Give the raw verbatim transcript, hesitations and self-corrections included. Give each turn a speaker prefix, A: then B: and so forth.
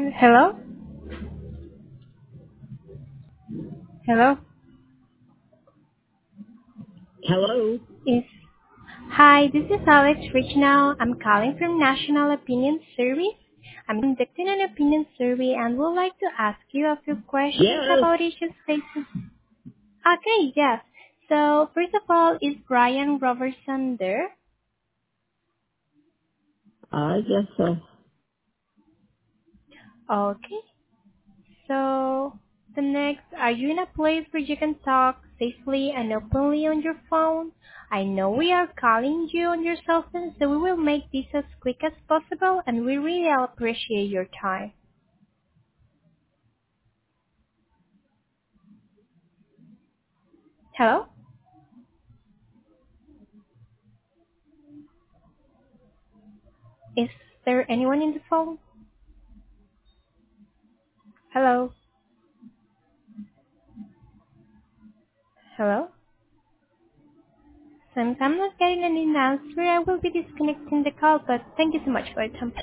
A: Hello? Hello?
B: Hello.
A: Is Hi, this is Alex Rich now. I'm calling from National Opinion Service. I'm conducting an opinion survey and would like to ask you a few questions
B: Yes,
A: about issues facing. Okay, yes. So first of all, is Brian Robertson there?
B: I guess so.
A: Okay. So the next, are you in a place where you can talk safely and openly on your phone? I know we are calling you on your cell phone, so we will make this as quick as possible, and we really appreciate your time. Hello? Is there anyone in the phone? Hello? Hello? Since I'm not getting any answer, I will be disconnecting the call, but thank you so much for your time.